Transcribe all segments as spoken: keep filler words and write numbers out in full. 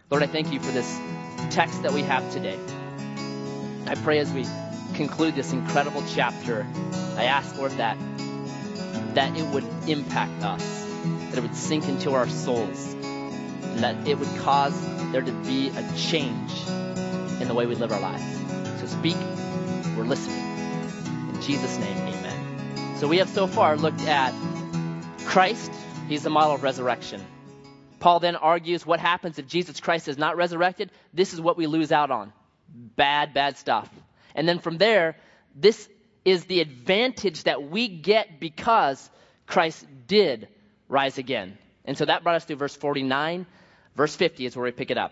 Lord, I thank you for this text that we have today. I pray as we conclude this incredible chapter, I ask, Lord, that, that it would impact us, that it would sink into our souls, and that it would cause there to be a change in the way we live our lives. So speak, we're listening. In Jesus' name, amen. So we have so far looked at Christ. He's the model of resurrection. Paul then argues what happens if Jesus Christ is not resurrected. This is what we lose out on. Bad, bad stuff. And then from there, this is the advantage that we get because Christ did rise again. And so that brought us to verse forty-nine. Verse fifty is where we pick it up.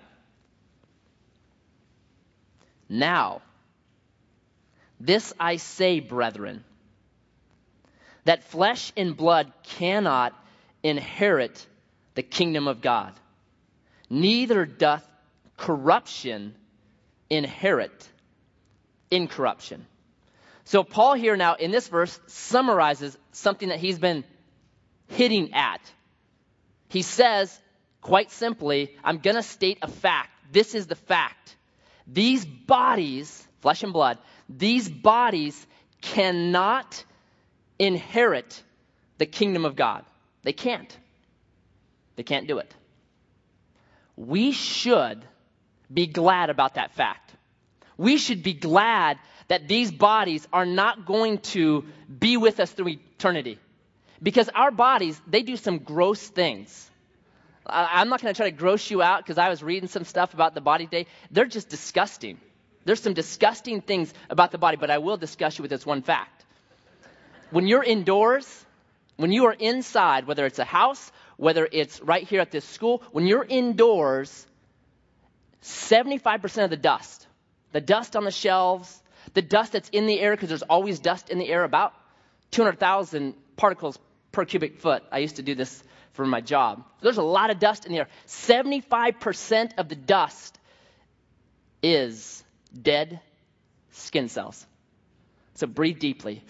Now, this I say, brethren, that flesh and blood cannot inherit the kingdom of God. Neither doth corruption inherit incorruption. So Paul here now in this verse summarizes something that he's been hitting at. He says, quite simply, I'm going to state a fact. This is the fact. These bodies, flesh and blood, these bodies cannot inherit the kingdom of God. They can't. They can't do it. We should be glad about that fact. We should be glad that these bodies are not going to be with us through eternity. Because our bodies, they do some gross things. I'm not going to try to gross you out because I was reading some stuff about the body today. They're just disgusting. There's some disgusting things about the body, but I will discuss you with this one fact. When you're indoors, when you are inside, whether it's a house, whether it's right here at this school, when you're indoors, seventy-five percent of the dust, the dust on the shelves, the dust that's in the air, because there's always dust in the air, about two hundred thousand particles per cubic foot. I used to do this for my job. There's a lot of dust in the air. seventy-five percent of the dust is dead skin cells. So breathe deeply.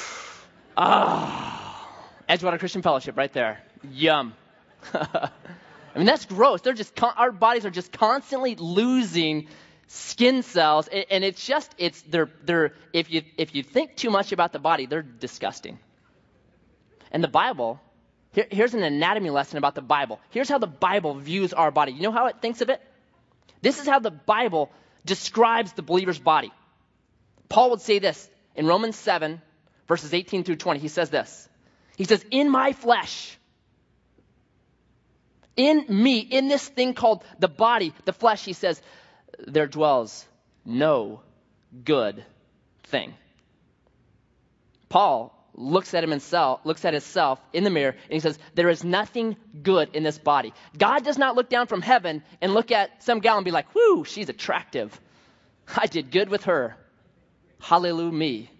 Ah, Edgewater Christian Fellowship right there. Yum. I mean, that's gross. They're just con- our bodies are just constantly losing skin cells, and, and it's just it's they're they're if you if you think too much about the body, they're disgusting. And the Bible, here, here's an anatomy lesson about the Bible. Here's how the Bible views our body. You know how it thinks of it? This is how the Bible describes the believer's body. Paul would say this in Romans seven, verses eighteen through twenty. He says this. He says, in my flesh, in me, in this thing called the body, the flesh, he says, there dwells no good thing. Paul looks at himself, looks at himself in the mirror, and he says, there is nothing good in this body. God does not look down from heaven and look at some gal and be like, whoo, she's attractive. I did good with her. Hallelujah me.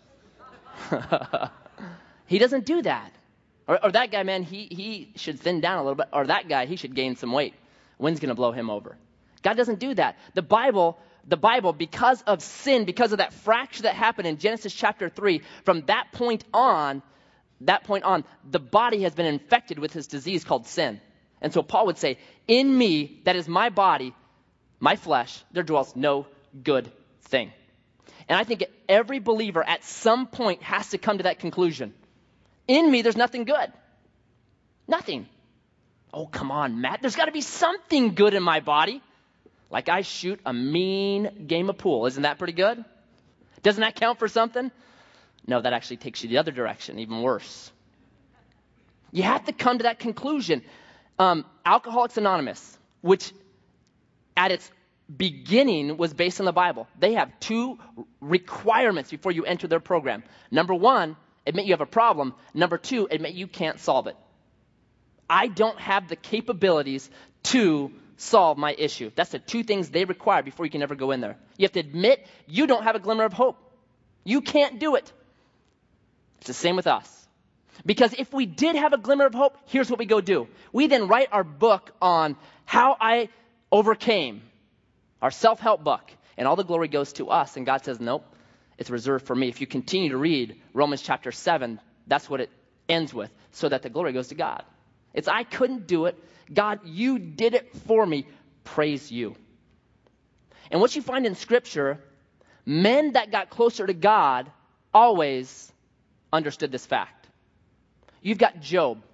He doesn't do that. Or, or that guy, man, he, he should thin down a little bit. Or that guy, he should gain some weight. Wind's going to blow him over. God doesn't do that. The Bible, the Bible, because of sin, because of that fracture that happened in Genesis chapter three, from that point on, that point on, the body has been infected with this disease called sin. And so Paul would say, in me, that is my body, my flesh, there dwells no good thing. And I think every believer at some point has to come to that conclusion. In me, there's nothing good. Nothing. Oh, come on, Matt. There's got to be something good in my body. Like I shoot a mean game of pool. Isn't that pretty good? Doesn't that count for something? No, that actually takes you the other direction, even worse. You have to come to that conclusion. Um, Alcoholics Anonymous, which at its beginning was based on the Bible. They have two requirements before you enter their program. Number one, admit you have a problem. Number two, admit you can't solve it. I don't have the capabilities to solve my issue. That's the two things they require before you can ever go in there. You have to admit you don't have a glimmer of hope. You can't do it. It's the same with us. Because if we did have a glimmer of hope, here's what we go do. We then write our book on how I overcame, our self-help book, and all the glory goes to us. And God says, nope, it's reserved for me. If you continue to read Romans chapter seven, that's what it ends with, so that the glory goes to God. It's I couldn't do it. God, you did it for me praise you. And what you find in Scripture, men that got closer to God always understood this fact. You've got Job.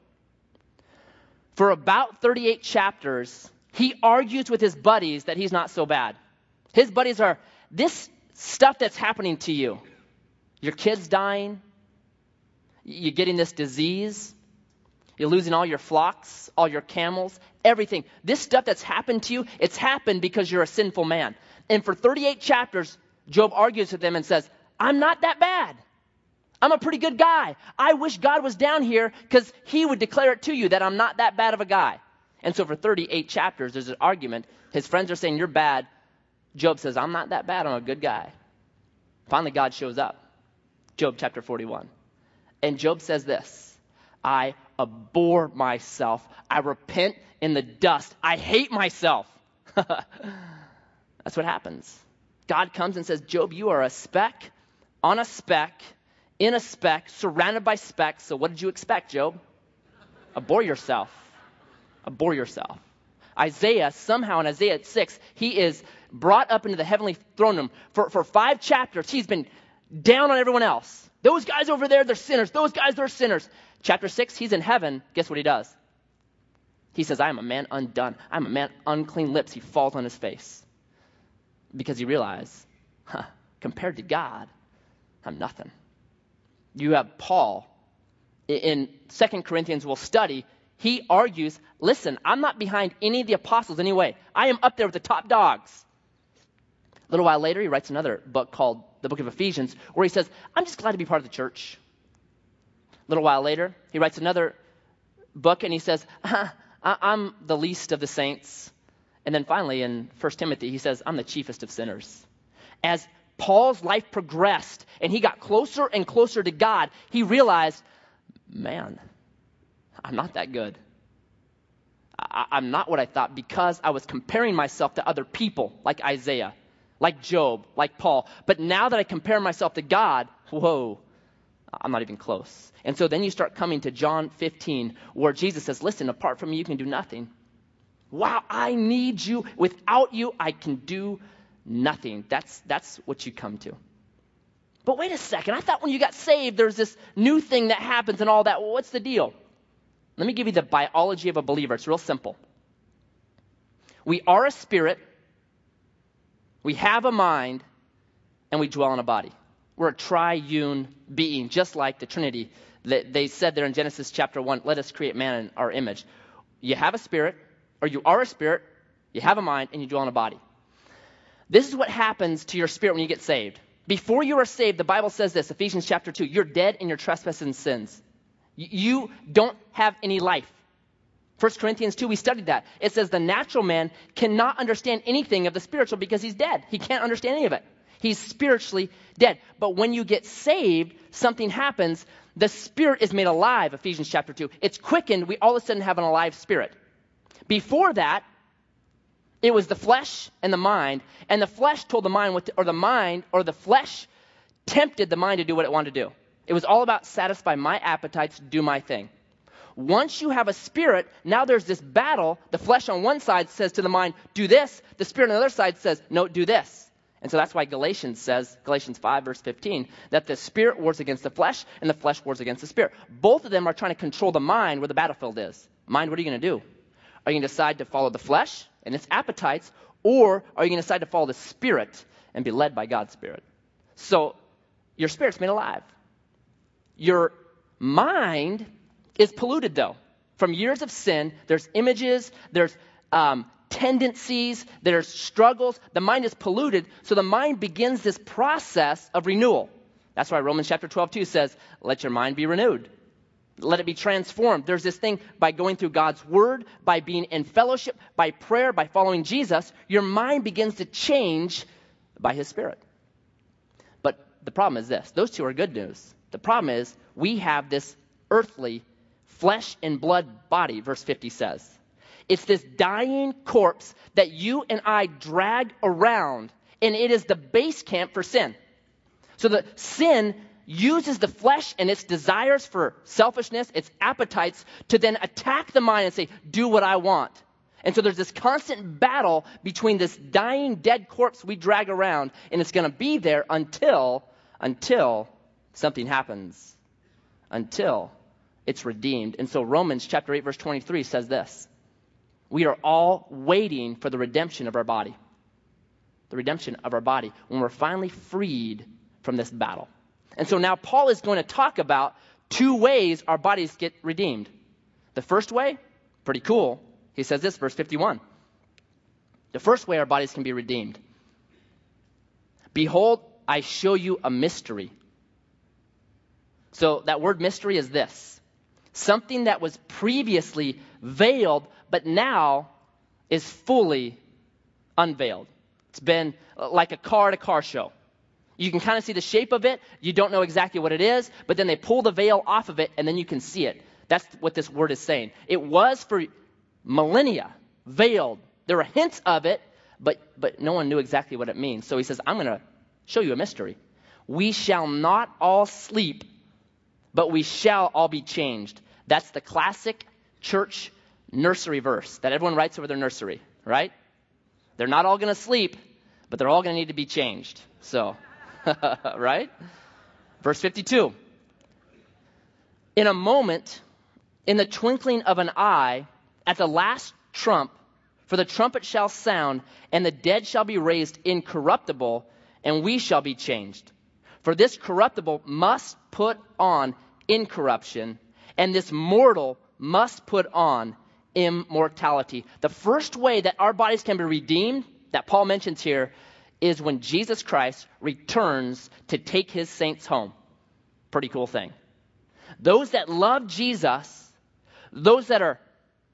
For about thirty-eight chapters, he argues with his buddies that he's not so bad. His buddies are, this stuff that's happening to you, your kid's dying, you're getting this disease, you're losing all your flocks, all your camels, everything. This stuff that's happened to you, it's happened because you're a sinful man. And for thirty-eight chapters, Job argues with them and says, I'm not that bad. I'm a pretty good guy. I wish God was down here because he would declare it to you that I'm not that bad of a guy. And so for thirty-eight chapters, there's an argument. His friends are saying, you're bad. Job says, I'm not that bad. I'm a good guy. Finally, God shows up. Job chapter forty-one. And Job says this, I abhor myself. I repent in the dust. I hate myself. That's what happens. God comes and says, Job, you are a speck on a speck, in a speck, surrounded by specks. So what did you expect, Job? Abhor yourself. Abhor yourself. Isaiah, somehow in Isaiah six, he is brought up into the heavenly throne room. For, for five chapters, he's been down on everyone else. Those guys over there, they're sinners. Those guys, they're sinners. Chapter six, he's in heaven. Guess what he does? He says, I am a man undone. I'm a man unclean lips. He falls on his face. Because he realized, huh, compared to God, I'm nothing. You have Paul. In Second Corinthians, we'll study, he argues, listen, I'm not behind any of the apostles anyway. I am up there with the top dogs. A little while later, he writes another book called the Book of Ephesians, where he says, I'm just glad to be part of the church. A little while later, he writes another book, and he says, uh, I'm the least of the saints. And then finally, in First Timothy, he says, I'm the chiefest of sinners. As Paul's life progressed, and he got closer and closer to God, he realized, man, I'm not that good. I, I'm not what I thought because I was comparing myself to other people like Isaiah, like Job, like Paul. But now that I compare myself to God, whoa, I'm not even close. And so then you start coming to John fifteen, where Jesus says, listen, apart from me, you can do nothing. Wow, I need you. Without you, I can do nothing. That's, that's what you come to. But wait a second. I thought when you got saved, there's this new thing that happens and all that. Well, what's the deal? Let me give you the biology of a believer. It's real simple. We are a spirit, we have a mind, and we dwell in a body. We're a triune being, just like the Trinity. They said there in Genesis chapter one, let us create man in our image. You have a spirit, or you are a spirit, you have a mind, and you dwell in a body. This is what happens to your spirit when you get saved. Before you are saved, the Bible says this, Ephesians chapter two, you're dead in your trespasses and sins. You don't have any life. First Corinthians two, we studied that. It says the natural man cannot understand anything of the spiritual because he's dead. He can't understand any of it. He's spiritually dead. But when you get saved, something happens. The spirit is made alive, Ephesians chapter two. It's quickened. We all of a sudden have an alive spirit. Before that, it was the flesh and the mind. And the flesh told the mind what to, or the mind or the flesh tempted the mind to do what it wanted to do. It was all about satisfy my appetites, do my thing. Once you have a spirit, now there's this battle. The flesh on one side says to the mind, do this. The spirit on the other side says, no, do this. And so that's why Galatians says, Galatians five, verse fifteen, that the spirit wars against the flesh and the flesh wars against the spirit. Both of them are trying to control the mind where the battlefield is. Mind, what are you going to do? Are you going to decide to follow the flesh and its appetites, or are you going to decide to follow the spirit and be led by God's spirit? So your spirit's made alive. Your mind is polluted, though. From years of sin, there's images, there's um, tendencies, there's struggles. The mind is polluted, so the mind begins this process of renewal. That's why Romans chapter twelve, two says, let your mind be renewed. Let it be transformed. There's this thing by going through God's word, by being in fellowship, by prayer, by following Jesus, your mind begins to change by his spirit. But the problem is this. Those two are good news. The problem is we have this earthly flesh and blood body, verse fifty says. It's this dying corpse that you and I drag around, and it is the base camp for sin. So the sin uses the flesh and its desires for selfishness, its appetites, to then attack the mind and say, do what I want. And so there's this constant battle between this dying, dead corpse we drag around, and it's going to be there until, until something happens, until it's redeemed. And so Romans chapter eight, verse twenty-three says this: we are all waiting for the redemption of our body. The redemption of our body, when we're finally freed from this battle. And so now Paul is going to talk about two ways our bodies get redeemed. The first way, pretty cool. He says this, verse fifty-one. The first way our bodies can be redeemed. Behold, I show you a mystery. So that word mystery is this: something that was previously veiled, but now is fully unveiled. It's been like a car at a car show. You can kind of see the shape of it. You don't know exactly what it is, but then they pull the veil off of it, and then you can see it. That's what this word is saying. It was for millennia veiled. There were hints of it, but, but no one knew exactly what it means. So he says, I'm going to show you a mystery. We shall not all sleep, but we shall all be changed. That's the classic church nursery verse that everyone writes over their nursery, right? They're not all going to sleep, but they're all going to need to be changed. So, right? Verse fifty-two. In a moment, in the twinkling of an eye, at the last trump, for the trumpet shall sound, and the dead shall be raised incorruptible, and we shall be changed. For this corruptible must put on incorruption, and this mortal must put on immortality. The first way that our bodies can be redeemed, that Paul mentions here, is when Jesus Christ returns to take his saints home. Pretty cool thing. Those that love Jesus, those that are,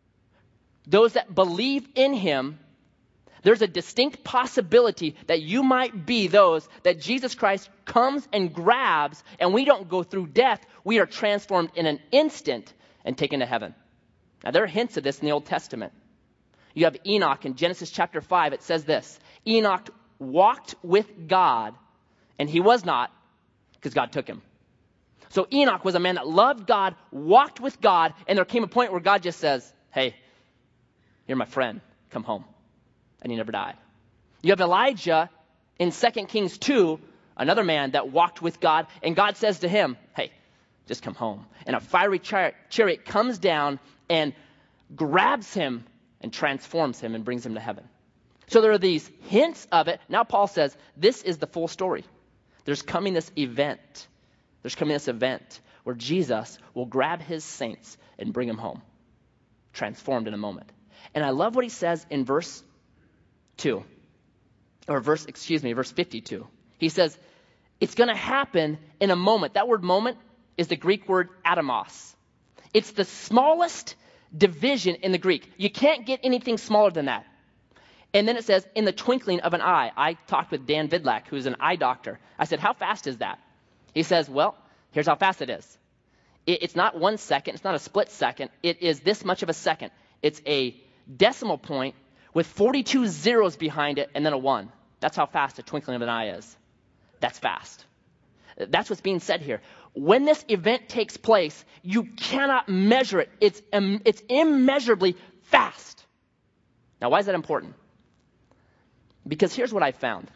those that believe in him, there's a distinct possibility that you might be those that Jesus Christ comes and grabs, and we don't go through death. We are transformed in an instant and taken to heaven. Now, there are hints of this in the Old Testament. You have Enoch in Genesis chapter five. It says this: Enoch walked with God, and he was not, because God took him. So Enoch was a man that loved God, walked with God, and there came a point where God just says, hey, you're my friend, come home. And he never died. You have Elijah in Second Kings two, another man that walked with God, and God says to him, hey, just come home. And a fiery chariot, chariot comes down and grabs him and transforms him and brings him to heaven. So there are these hints of it. Now Paul says, this is the full story. There's coming this event. There's coming this event where Jesus will grab his saints and bring them home, transformed in a moment. And I love what he says in verse two, or verse, excuse me, verse fifty-two. He says, it's going to happen in a moment. That word moment is the Greek word atomos. It's the smallest division in the Greek. You can't get anything smaller than that. And then it says, in the twinkling of an eye. I talked with Dan Vidlak, who's an eye doctor. I said, how fast is that? He says, well, here's how fast it is. It, it's not one second. It's not a split second. It is this much of a second. It's a decimal point with forty-two zeros behind it and then a one. That's how fast a twinkling of an eye is. That's fast. That's what's being said here. When this event takes place, you cannot measure it. It's, um, it's immeasurably fast. Now, why is that important? Because here's what I found.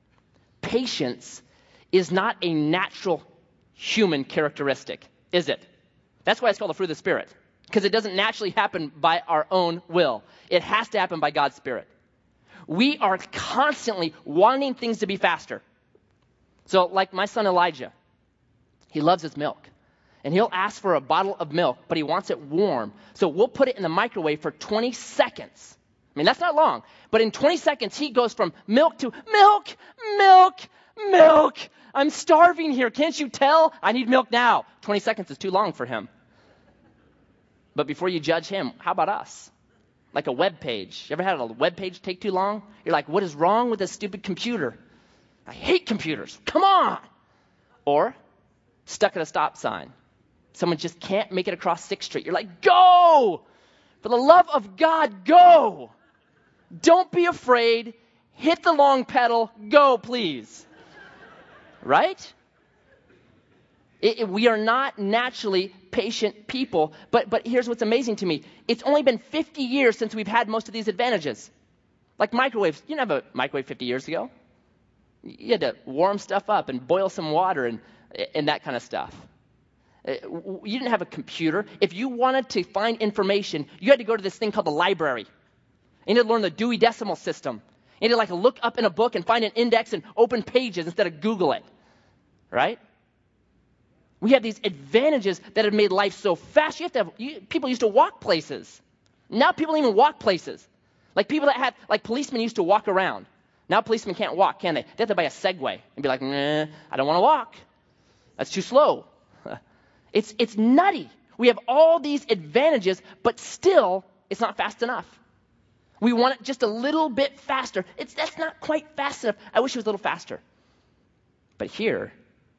Patience is not a natural human characteristic, is it? That's why it's called the fruit of the Spirit. Because it doesn't naturally happen by our own will. It has to happen by God's Spirit. We are constantly wanting things to be faster. So like my son Elijah, he loves his milk. And he'll ask for a bottle of milk, but he wants it warm. So we'll put it in the microwave for twenty seconds. I mean, that's not long. But in twenty seconds, he goes from milk to milk, milk, milk. I'm starving here. Can't you tell? I need milk now. twenty seconds is too long for him. But before you judge him, how about us? Like a web page. You ever had a web page take too long? You're like, what is wrong with this stupid computer? I hate computers. Come on. Or stuck at a stop sign. Someone just can't make it across sixth street. You're like, go! For the love of God, go! Don't be afraid. Hit the long pedal. Go, please. Right? It, it, we are not naturally patient people. But, but here's what's amazing to me. It's only been fifty years since we've had most of these advantages. Like microwaves. You didn't have a microwave fifty years ago. You had to warm stuff up and boil some water and, and that kind of stuff. You didn't have a computer. If you wanted to find information, you had to go to this thing called the library. You had to learn the Dewey Decimal System. You had to like look up in a book and find an index and open pages instead of Google it. Right? We have these advantages that have made life so fast. You have to have, you, people used to walk places. Now people don't even walk places. Like people that had, like policemen used to walk around. Now policemen can't walk, can they? They have to buy a Segway and be like, nah, I don't want to walk. That's too slow. It's, it's nutty. We have all these advantages, but still, it's not fast enough. We want it just a little bit faster. It's, that's not quite fast enough. I wish it was a little faster. But here,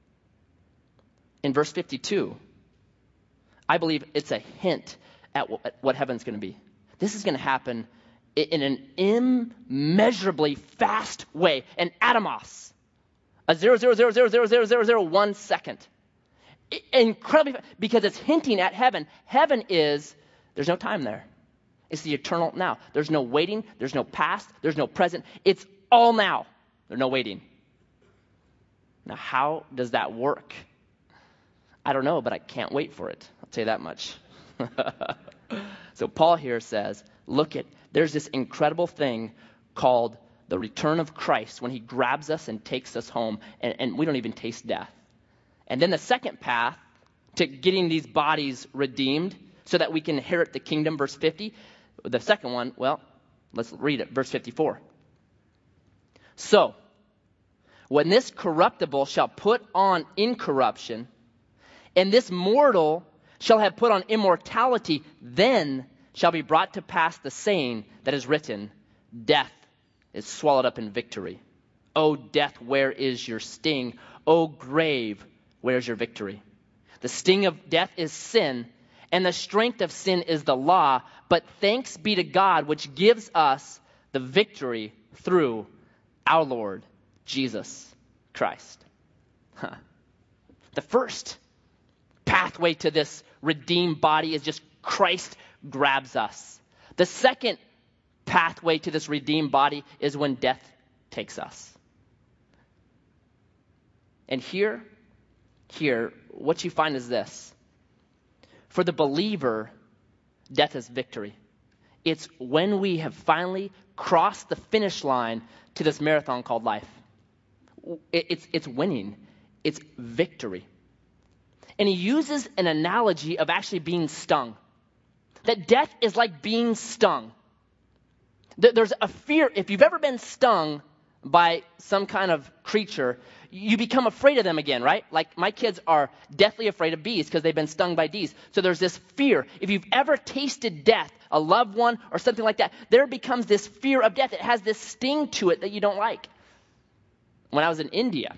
in verse fifty-two, I believe it's a hint at what, at what heaven's going to be. This is going to happen in an immeasurably fast way, an atomos, a zero zero zero zero zero zero zero zero one second. Incredibly fast, because it's hinting at heaven. Heaven is, there's no time there. It's the eternal now. There's no waiting. There's no past. There's no present. It's all now. There's no waiting. Now, how does that work? I don't know, but I can't wait for it. I'll tell you that much. So Paul here says, look at, there's this incredible thing called the return of Christ when he grabs us and takes us home, and, and we don't even taste death. And then the second path to getting these bodies redeemed so that we can inherit the kingdom, verse fifty. The second one, well, let's read it, verse fifty-four. So, when this corruptible shall put on incorruption, and this mortal shall have put on immortality, then shall be brought to pass the saying that is written, death is swallowed up in victory. O death, where is your sting? O grave, where's your victory? The sting of death is sin, and the strength of sin is the law. But thanks be to God, which gives us the victory through our Lord Jesus Christ. Huh. The first pathway to this redeemed body is just Christ grabs us. The second pathway to this redeemed body is when death takes us. And here, here, what you find is this. For the believer, death is victory. It's when we have finally crossed the finish line to this marathon called life. It's, it's winning. It's victory. And he uses an analogy of actually being stung. That death is like being stung. There's a fear. If you've ever been stung by some kind of creature, you become afraid of them again, right? Like my kids are deathly afraid of bees because they've been stung by bees. So there's this fear. If you've ever tasted death, a loved one or something like that, there becomes this fear of death. It has this sting to it that you don't like. When I was in India,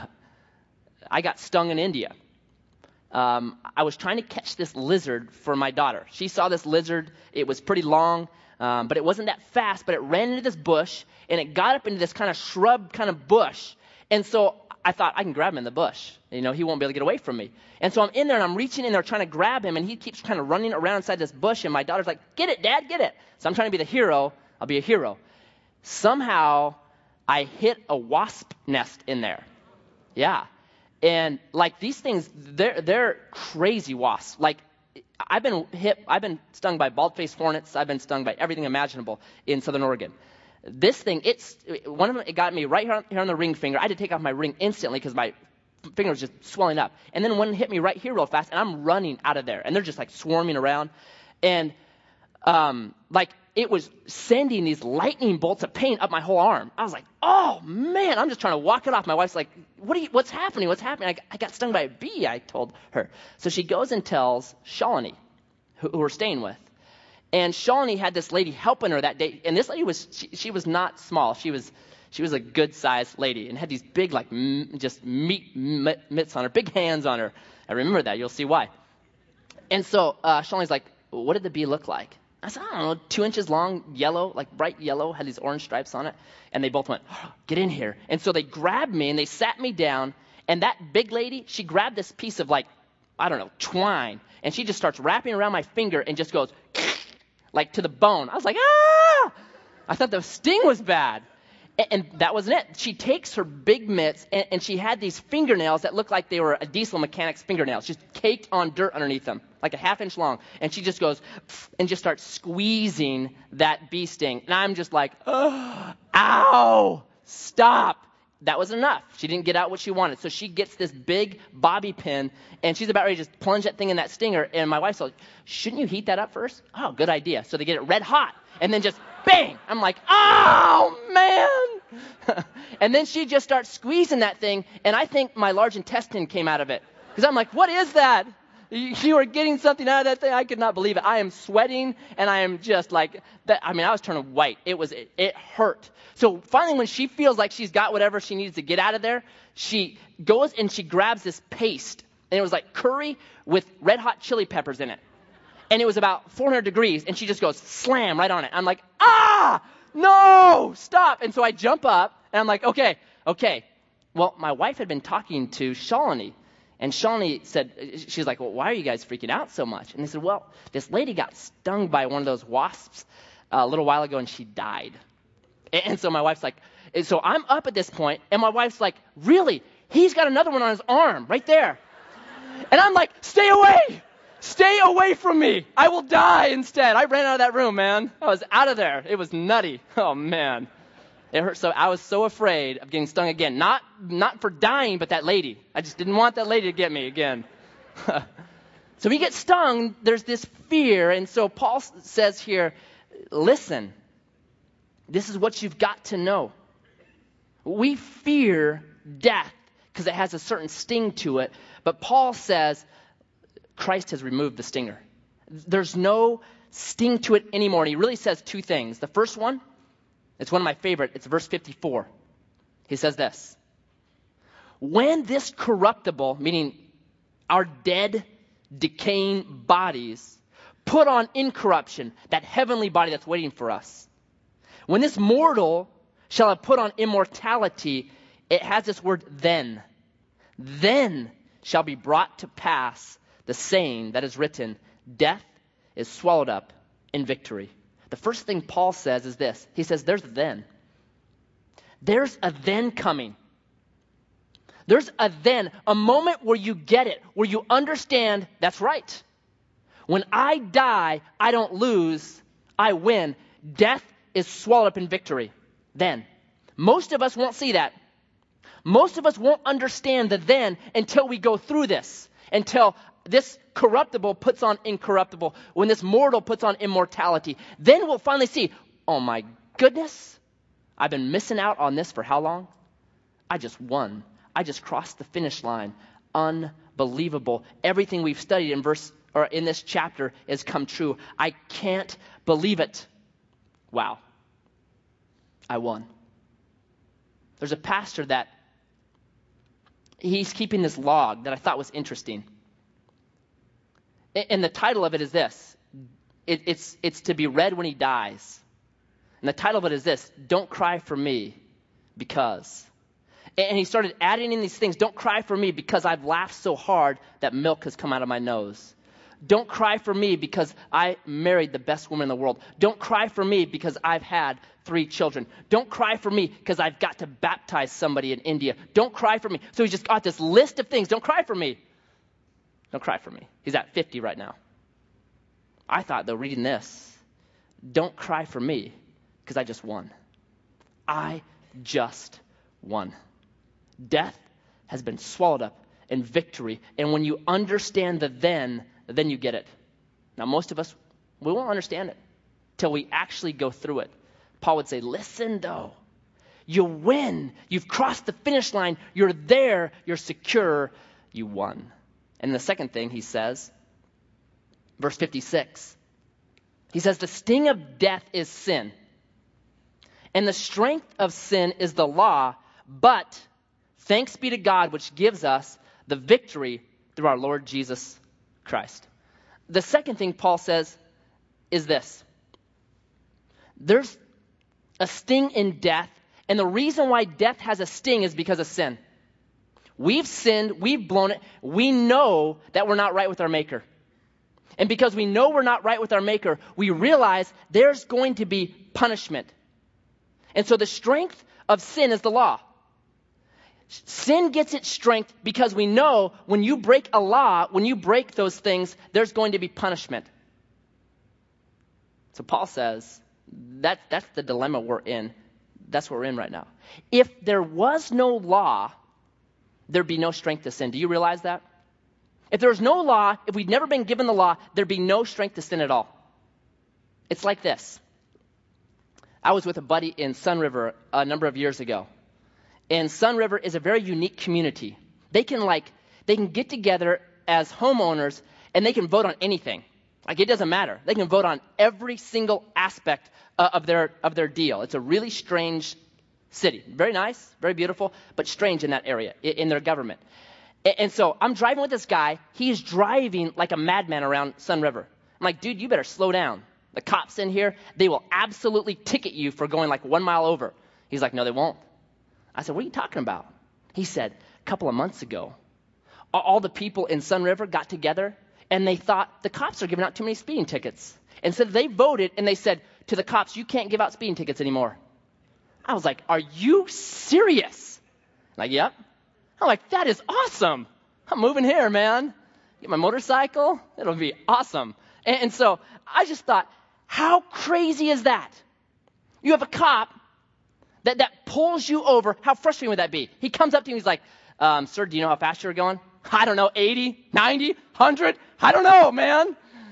I got stung in India. Um, I was trying to catch this lizard for my daughter. She saw this lizard. It was pretty long, um, but it wasn't that fast, but it ran into this bush, and it got up into this kind of shrub kind of bush. And so I thought, I can grab him in the bush. You know, he won't be able to get away from me. And so I'm in there, and I'm reaching in there trying to grab him, and he keeps kind of running around inside this bush, and my daughter's like, get it, Dad, get it. So I'm trying to be the hero. I'll be a hero. Somehow, I hit a wasp nest in there. Yeah. And like these things, they're they're crazy wasps. Like I've been hit, I've been stung by bald-faced hornets. I've been stung by everything imaginable in Southern Oregon. This thing, it's one of them. It got me right here on, here on the ring finger. I had to take off my ring instantly because my finger was just swelling up. And then one hit me right here real fast, and I'm running out of there. And they're just like swarming around, and um, like it was sending these lightning bolts of pain up my whole arm. I was like, oh man, I'm just trying to walk it off. My wife's like, what are you, what's happening? What's happening? I, I got stung by a bee, I told her. So she goes and tells Shalini, who, who we're staying with. And Shalini had this lady helping her that day. And this lady was, she, she was not small. She was, she was a good sized lady and had these big, like m- just meat m- mitts on her, big hands on her. I remember that. You'll see why. And so uh, Shalini's like, what did the bee look like? I said, I don't know, two inches long, yellow, like bright yellow, had these orange stripes on it. And they both went, oh, get in here. And so they grabbed me and they sat me down And that big lady, she grabbed this piece of like, I don't know, twine, and she just starts wrapping around my finger and just goes like to the bone. I was like, ah! I thought the sting was bad. And, and that wasn't it. She takes her big mitts, and, and she had these fingernails that looked like they were a diesel mechanic's fingernails, just caked on dirt underneath them, like a half inch long. And she just goes and just starts squeezing that bee sting. And I'm just like, oh, ow, stop. That was enough. She didn't get out what she wanted. So she gets this big bobby pin, and she's about ready to just plunge that thing in that stinger. And my wife's like, shouldn't you heat that up first? Oh, good idea. So they get it red hot, and then just bang. I'm like, oh, man. And then she just starts squeezing that thing, and I think my large intestine came out of it. Because I'm like, what is that? You are getting something out of that thing. I could not believe it. I am sweating, and I am just like that. I mean, I was turning white. It was it, it hurt. So finally, when she feels like she's got whatever she needs to get out of there, she goes and she grabs this paste, and it was like curry with red hot chili peppers in it, and it was about four hundred degrees, and she just goes slam right on it. I'm like, ah, no, stop! And so I jump up, and I'm like, okay, okay. Well, my wife had been talking to Shalini. And Shalini said, she's like, well, why are you guys freaking out so much? And they said, well, this lady got stung by one of those wasps a little while ago, and she died. And so my wife's like, so I'm up at this point, and my wife's like, really? He's got another one on his arm right there. And I'm like, stay away. Stay away from me. I will die instead. I ran out of that room, man. I was out of there. It was nutty. Oh, man. It hurt. So I was so afraid of getting stung again. Not not for dying, but that lady. I just didn't want that lady to get me again. So we get stung. There's this fear. And so Paul says here, listen, this is what you've got to know. We fear death because it has a certain sting to it. But Paul says Christ has removed the stinger. There's no sting to it anymore. And he really says two things. The first one, it's one of my favorite. It's verse fifty-four. He says this. When this corruptible, meaning our dead, decaying bodies, put on incorruption, that heavenly body that's waiting for us. When this mortal shall have put on immortality, it has this word then. Then shall be brought to pass the saying that is written, death is swallowed up in victory. The first thing Paul says is this. He says, there's a then. There's a then coming. There's a then, a moment where you get it, where you understand that's right. When I die, I don't lose, I win. Death is swallowed up in victory. Then. Most of us won't see that. Most of us won't understand the then until we go through this. Until this corruptible puts on incorruptible. When this mortal puts on immortality. Then we'll finally see, oh my goodness, I've been missing out on this for how long? I just won. I just crossed the finish line. Unbelievable. Everything we've studied in verse or in this chapter has come true. I can't believe it. Wow. I won. There's a pastor that he's keeping this log that I thought was interesting. And the title of it is this. It, it's, it's to be read when he dies. And the title of it is this. Don't cry for me because. And he started adding in these things. Don't cry for me because I've laughed so hard that milk has come out of my nose. Don't cry for me because I married the best woman in the world. Don't cry for me because I've had three children. Don't cry for me because I've got to baptize somebody in India. Don't cry for me. So he's just got this list of things. Don't cry for me. Don't cry for me. He's at fifty right now. I thought, though, reading this, don't cry for me because I just won. I just won. Death has been swallowed up in victory. And when you understand the then, then you get it. Now, most of us, we won't understand it till we actually go through it. Paul would say, listen, though. You win. You've crossed the finish line. You're there. You're secure. You won. And the second thing he says, verse fifty-six, he says, the sting of death is sin. And the strength of sin is the law, but thanks be to God, which gives us the victory through our Lord Jesus Christ. The second thing Paul says is this. There's a sting in death, and the reason why death has a sting is because of sin. We've sinned. We've blown it. We know that we're not right with our Maker. And because we know we're not right with our Maker, we realize there's going to be punishment. And so the strength of sin is the law. Sin gets its strength because we know when you break a law, when you break those things, there's going to be punishment. So Paul says that that's the dilemma we're in. That's what we're in right now. If there was no law, there'd be no strength to sin. Do you realize that? If there was no law, if we'd never been given the law, there'd be no strength to sin at all. It's like this. I was with a buddy in Sun River a number of years ago. And Sun River is a very unique community. They can like, they can get together as homeowners and they can vote on anything. Like, it doesn't matter. They can vote on every single aspect uh, of their of their deal. It's a really strange city. Very nice, very beautiful, but strange in that area, in, in their government. And, and so I'm driving with this guy. He's driving like a madman around Sun River. I'm like, dude, you better slow down. The cops in here, they will absolutely ticket you for going like one mile over. He's like, no, they won't. I said, what are you talking about? He said, a couple of months ago, all the people in Sun River got together and they thought the cops are giving out too many speeding tickets. And so they voted and they said to the cops, you can't give out speeding tickets anymore. I was like, are you serious? Like, yep. I'm like, that is awesome. I'm moving here, man. Get my motorcycle. It'll be awesome. And, and so I just thought, how crazy is that? You have a cop that, that pulls you over. How frustrating would that be? He comes up to you and he's like, um, sir, do you know how fast you're going? I don't know, eighty, ninety, one hundred? I don't know, man.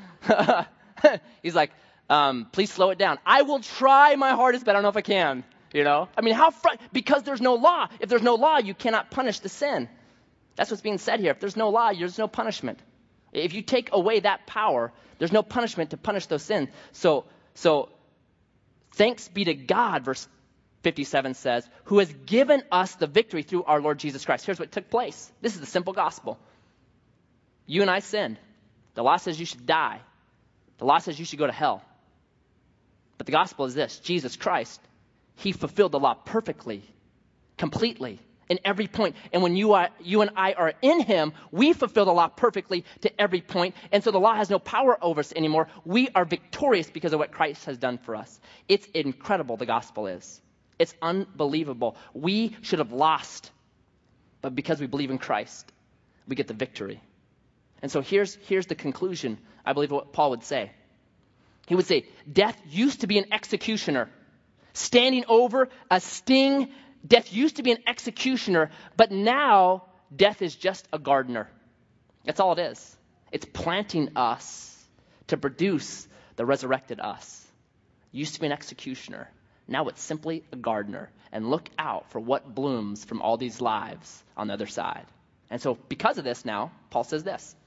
He's like, um, please slow it down. I will try my hardest, but I don't know if I can. You know? I mean, how fr- because there's no law. If there's no law, you cannot punish the sin. That's what's being said here. If there's no law, there's no punishment. If you take away that power, there's no punishment to punish those sins. So, so thanks be to God, verse fifty-seven says, who has given us the victory through our Lord Jesus Christ. Here's what took place. This is the simple gospel. You and I sinned. The law says you should die. The law says you should go to hell. But the gospel is this. Jesus Christ, he fulfilled the law perfectly, completely, in every point. And when you are, you and I are in him, we fulfill the law perfectly to every point. And so the law has no power over us anymore. We are victorious because of what Christ has done for us. It's incredible, the gospel is. It's unbelievable. We should have lost, but because we believe in Christ, we get the victory. And so here's, here's the conclusion, I believe, what Paul would say. He would say, death used to be an executioner, standing over a sting. Death used to be an executioner, but now death is just a gardener. That's all it is. It's planting us to produce the resurrected us. Used to be an executioner. Now it's simply a gardener. And look out for what blooms from all these lives on the other side. And so because of this now, Paul says this.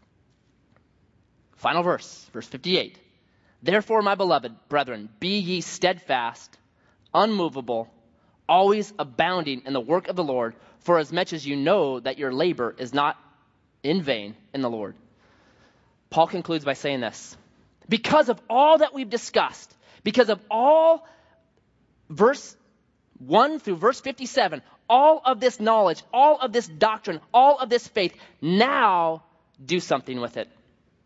Final verse, verse fifty-eight. Therefore, my beloved brethren, be ye steadfast, unmovable, always abounding in the work of the Lord, for as much as you know that your labor is not in vain in the Lord. Paul concludes by saying this. Because of all that we've discussed, because of all verse one through verse fifty-seven, all of this knowledge, all of this doctrine, all of this faith, now do something with it.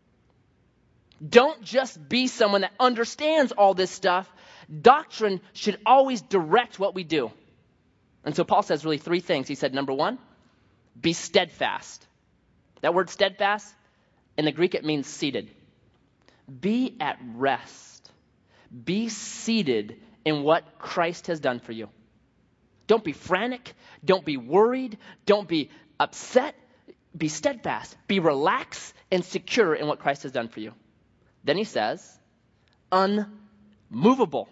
Don't just be someone that understands all this stuff. Doctrine should always direct what we do. And so Paul says really three things. He said, number one, be steadfast. That word steadfast, in the Greek it means seated. Be at rest. Be seated in what Christ has done for you. Don't be frantic. Don't be worried. Don't be upset. Be steadfast. Be relaxed and secure in what Christ has done for you. Then he says, unmovable.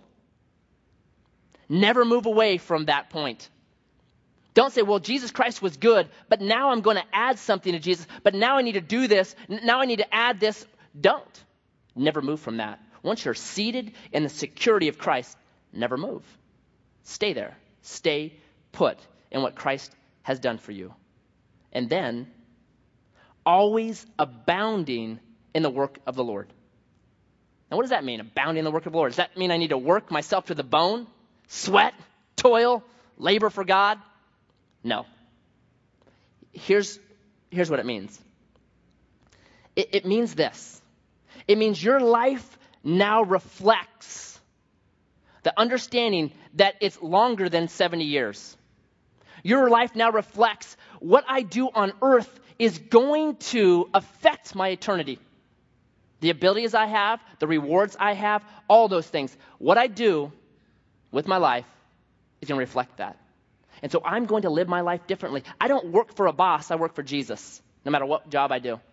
Never move away from that point. Don't say, well, Jesus Christ was good, but now I'm going to add something to Jesus, but now I need to do this. Now I need to add this. Don't. Never move from that. Once you're seated in the security of Christ, never move. Stay there. Stay put in what Christ has done for you. And then, always abounding in the work of the Lord. Now, what does that mean, abounding in the work of the Lord? Does that mean I need to work myself to the bone? Sweat, toil, labor for God? No. here's, here's what it means. It, it means this. It means your life now reflects the understanding that it's longer than seventy years. Your life now reflects what I do on earth is going to affect my eternity. The abilities I have, the rewards I have, all those things. What I do with my life is going to reflect that. And so I'm going to live my life differently. I don't work for a boss, I work for Jesus, no matter what job I do.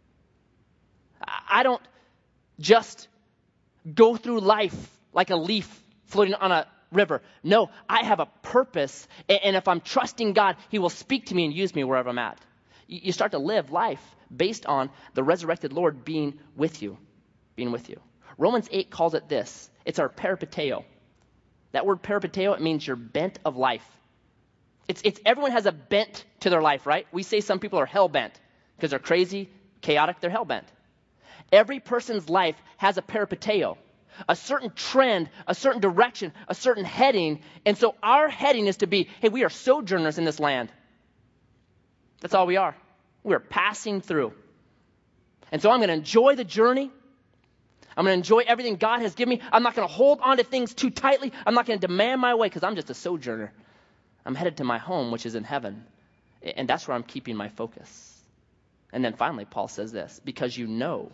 I don't just go through life like a leaf floating on a river. No, I have a purpose, and if I'm trusting God, He will speak to me and use me wherever I'm at. You start to live life based on the resurrected Lord being with you, being with you. Romans eight calls it this. It's our peripateo. That word peripateo, it means your bent of life. It's, it's everyone has a bent to their life, right? We say some people are hell-bent because they're crazy, chaotic, they're hell-bent. Every person's life has a peripateo, a certain trend, a certain direction, a certain heading. And so our heading is to be, hey, we are sojourners in this land. That's all we are. We're passing through. And so I'm going to enjoy the journey. I'm going to enjoy everything God has given me. I'm not going to hold on to things too tightly. I'm not going to demand my way because I'm just a sojourner. I'm headed to my home, which is in heaven. And that's where I'm keeping my focus. And then finally, Paul says this, because you know,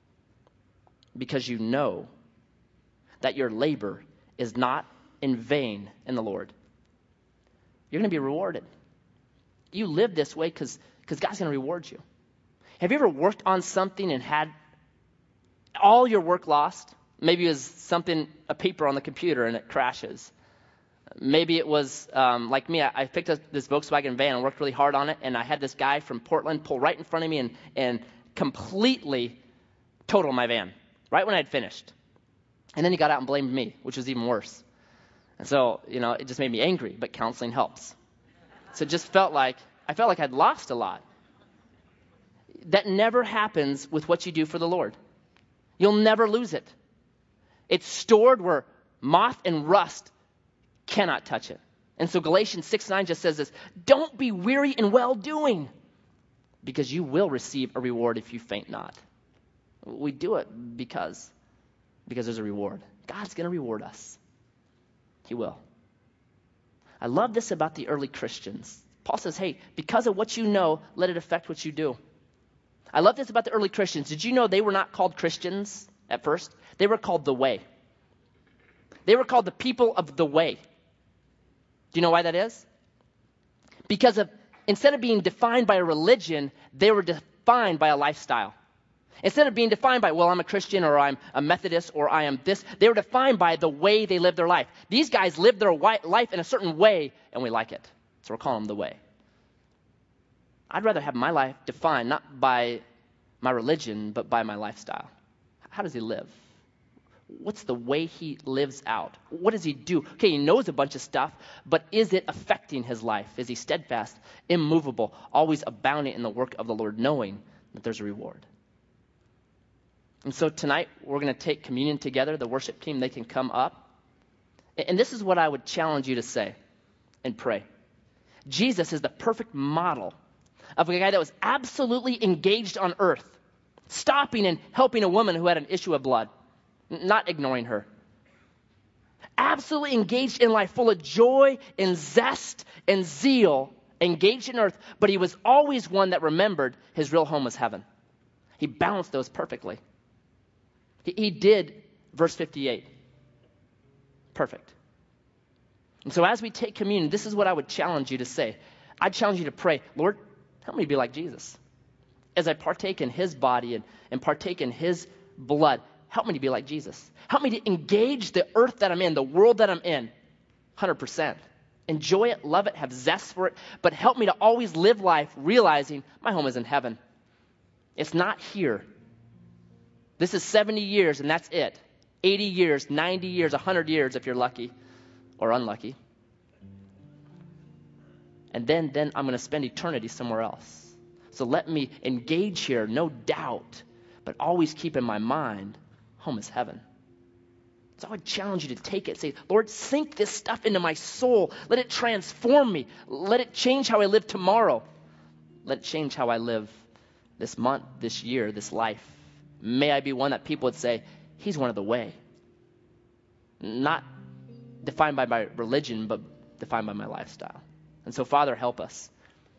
because you know that your labor is not in vain in the Lord. You're going to be rewarded. You live this way because because God's going to reward you. Have you ever worked on something and had all your work lost? Maybe it was something, a paper on the computer, and it crashes. Maybe it was um, like me. I, I picked up this Volkswagen van and worked really hard on it, and I had this guy from Portland pull right in front of me and, and completely total my van right when I'd finished. And then he got out and blamed me, which was even worse. And so, you know, it just made me angry, but counseling helps. So it just felt like, I felt like I'd lost a lot. That never happens with what you do for the Lord. You'll never lose it. It's stored where moth and rust cannot touch it. And so Galatians six nine just says this, don't be weary in well-doing, because you will receive a reward if you faint not. We do it because, because there's a reward. God's going to reward us. He will. I love this about the early Christians. Paul says, hey, because of what you know, let it affect what you do. I love this about the early Christians. Did you know they were not called Christians at first? They were called the Way. They were called the people of the Way. Do you know why that is? Because of instead of being defined by a religion, they were defined by a lifestyle. Instead of being defined by, well, I'm a Christian or I'm a Methodist or I am this, they were defined by the way they lived their life. These guys lived their life in a certain way, and we like it. So we're calling them the Way. I'd rather have my life defined not by my religion, but by my lifestyle. How does he live? What's the way he lives out? What does he do? Okay, he knows a bunch of stuff, but is it affecting his life? Is he steadfast, immovable, always abounding in the work of the Lord, knowing that there's a reward? And so tonight, we're going to take communion together. The worship team, they can come up. And this is what I would challenge you to say and pray. Jesus is the perfect model of a guy that was absolutely engaged on earth, stopping and helping a woman who had an issue of blood, not ignoring her. Absolutely engaged in life, full of joy and zest and zeal, engaged in earth, but he was always one that remembered his real home was heaven. He balanced those perfectly. He, he did verse fifty-eight. Perfect. And so as we take communion, this is what I would challenge you to say. I'd challenge you to pray, Lord, help me be like Jesus. As I partake in his body and, and partake in his blood, help me to be like Jesus. Help me to engage the earth that I'm in, the world that I'm in, one hundred percent. Enjoy it, love it, have zest for it, but help me to always live life realizing my home is in heaven. It's not here. This is seventy years and that's it. eighty years, ninety years, one hundred years if you're lucky or unlucky. And then, then I'm going to spend eternity somewhere else. So let me engage here, no doubt, but always keep in my mind, home is heaven. So I would challenge you to take it. Say, Lord, sink this stuff into my soul. Let it transform me. Let it change how I live tomorrow. Let it change how I live this month, this year, this life. May I be one that people would say, he's one of the way. Not defined by my religion, but defined by my lifestyle. And so, Father, help us.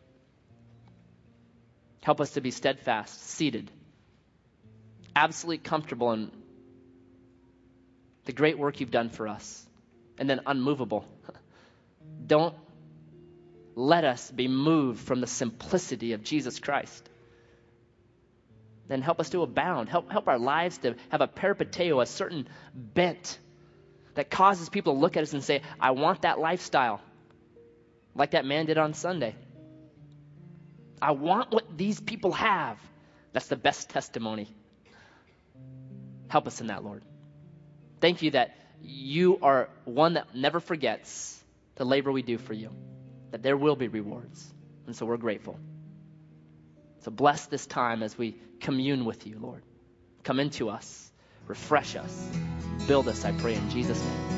Help us to be steadfast, seated, absolutely comfortable in the great work you've done for us, and then unmovable. Don't let us be moved from the simplicity of Jesus Christ. Then help us to abound. Help, help our lives to have a peripateo, a certain bent that causes people to look at us and say, I want that lifestyle, like that man did on Sunday. I want what these people have. That's the best testimony. Help us in that, Lord. Thank you that you are one that never forgets the labor we do for you, that there will be rewards. And so we're grateful. So bless this time as we commune with you, Lord. Come into us, refresh us, build us, I pray in Jesus' name.